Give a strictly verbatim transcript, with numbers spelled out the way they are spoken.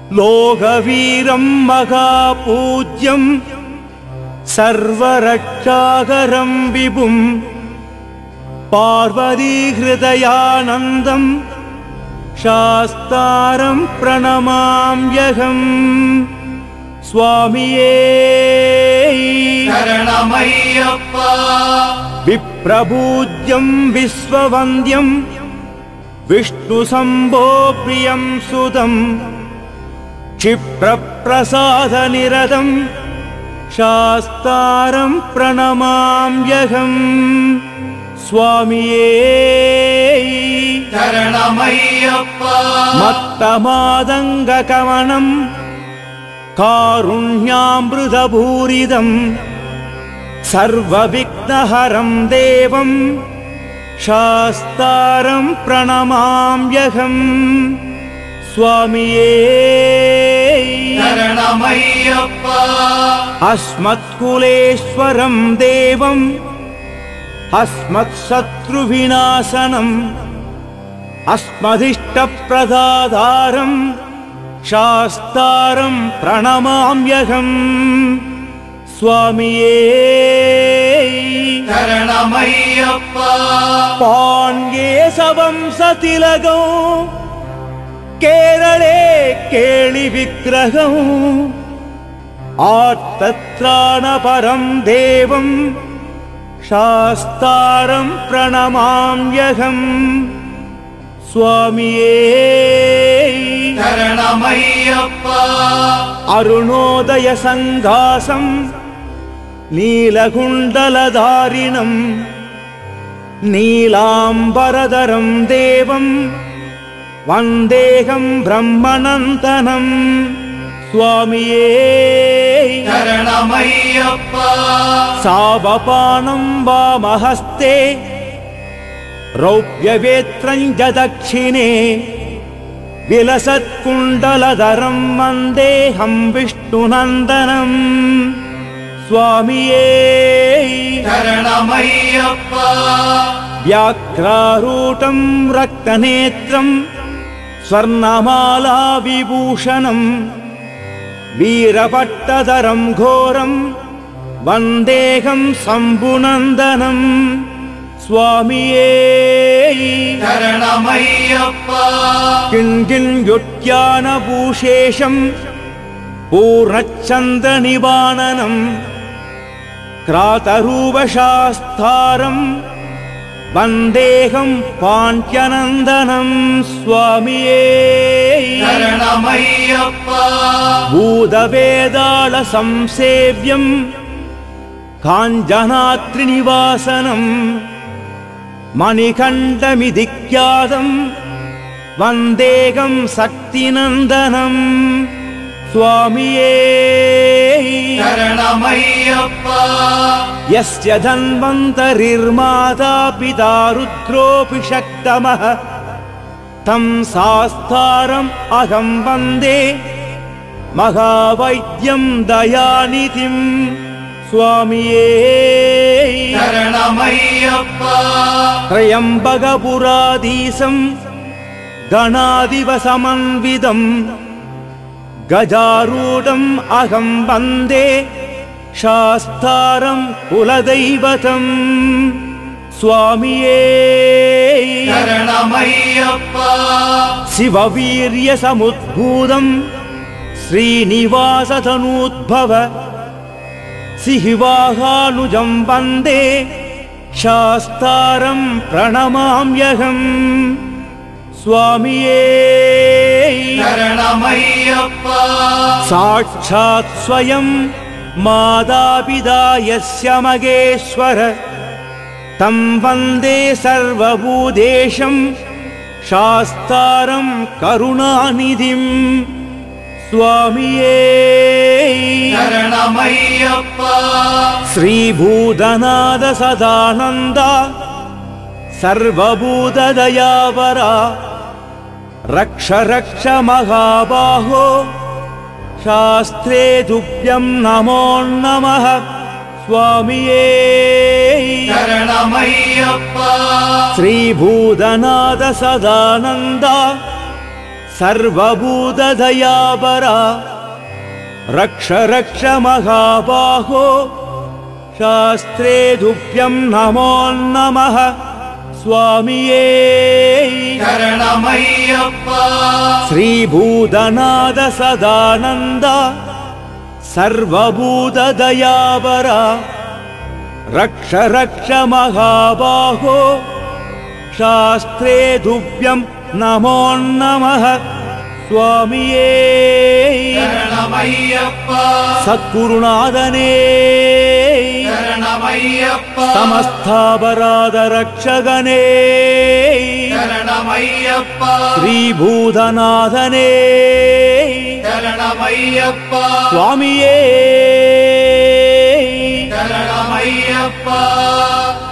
लोकवीरं महापूज्यं सर्वरक्षाकरं विभुं पार्वतीहृदयानन्दं शास्तारं प्रणमाम्यहम् स्वामिये शरणमय्यप्पा विप्रपूज्यं विश्ववन्द्यं विष्णुशम्भो प्रियं सुतं क्षिप्रप्रसादनिरतं शास्तारं प्रणमाम्यहम् स्वामिये शरणमय्यप्पा मत्तमादङ्गकमनं कारुण्यामृतपूरितं सर्वविघ्नहरं देवं शास्तारं प्रणमाम्यहम् स्वामिये शरणमय्यप्पा अस्मत्कुलेश्वरं देवम् अस्मत्शत्रुविनाशनम् अस्मदिष्टप्रदातारं शास्तारं प्रणमाम्यहम् स्वामिये शरणमय्यप्पा पाण्ड्येशवंशतिलकौ केरळे केळिविग्रहौ आर्तत्राणपरं देवं शास्तारं प्रणमाम्यहम् स्वामिये शरणमय्यप्पा अरुणोदयसङ्घासं नीलकुण्डलधारिणं नीलाम्बरधरं देवं वन्देहं ब्रह्मनन्दनं स्वामिये शरणमय्यप्पा सावपानं वामहस्ते रौप्यवेत्रं च दक्षिणे विलसत्कुण्डलधरं वन्देहं विष्णुनन्दनं स्वामिये शरणमय्यप्पा व्याघ्रारूढं रक्तनेत्रं स्वर्णमाला विभूषणं वीरपट्टधरं घोरं वन्देहं शम्भुनन्दनं स्वामिये शरणमय्यप्पा किङ्किण्युद्यानभूषेशं पूर्णचन्द्रनिवाननं क्रातरूपशास्तारं वन्देहं पाण्ड्यनन्दनं स्वामिये शरणमय्यप्पा भूतवेदालसंसेव्यं काञ्चनाद्रिनिवासनं मणिकण्ठमिधिख्यातं वन्देहं शक्तिनन्दनं स्वामिये शरणमय्यप्पा यस्य धन्वन्तरिर्माता पिता रुद्रोऽपि शक्तमः तं शास्तारम् अहं वन्दे महावैद्यं दयानिधिं स्वामिये शरणमय्यप्पा त्र्यम्बकपुराधीशं गणाधिपसमन्वितं गजारूढम् अहं वन्दे शास्तारं कुलदैवतं स्वामिये शरणमय्यप्पा शिववीर्यसमुद्भूतं श्रीनिवासतनूद्भव सिंहवाहानुजं वन्दे शास्तारं प्रणमाम्यहम् स्वामिये शरणमय्यप्पा साक्षात् स्वयं मातापिता यस्य महेश्वर तं वन्दे सर्वभूतेशं शास्तारं करुणानिधिं स्वामिये शरणमय्यप्पा श्रीभूतनाथ सदानन्द सर्वभूतदयावरा रक्ष रक्ष महाबाहो शास्त्रे तुभ्यं नमो नमः स्वामिये शरणमय्यप्पा श्रीभूतनाथ सदानन्द सर्वभूतदयापरा रक्ष रक्ष महाबाहो शास्त्रे तुभ्यं नमो नमः स्वामिये शरणमय्यप्पा श्रीभूतनाथ सदानन्द सर्वभूतदयापरा रक्ष रक्ष महाबाहो शास्त्रे तुभ्यं नमो नमः स्वामिये शरणमय्यप्पा सद्गुरुनाथने शरणमय्यप्पा समस्तापराध रक्षकने शरणमय्यप्पा श्रीभूतनाथने शरणमय्यप्पा स्वामिये शरणमय्यप्पा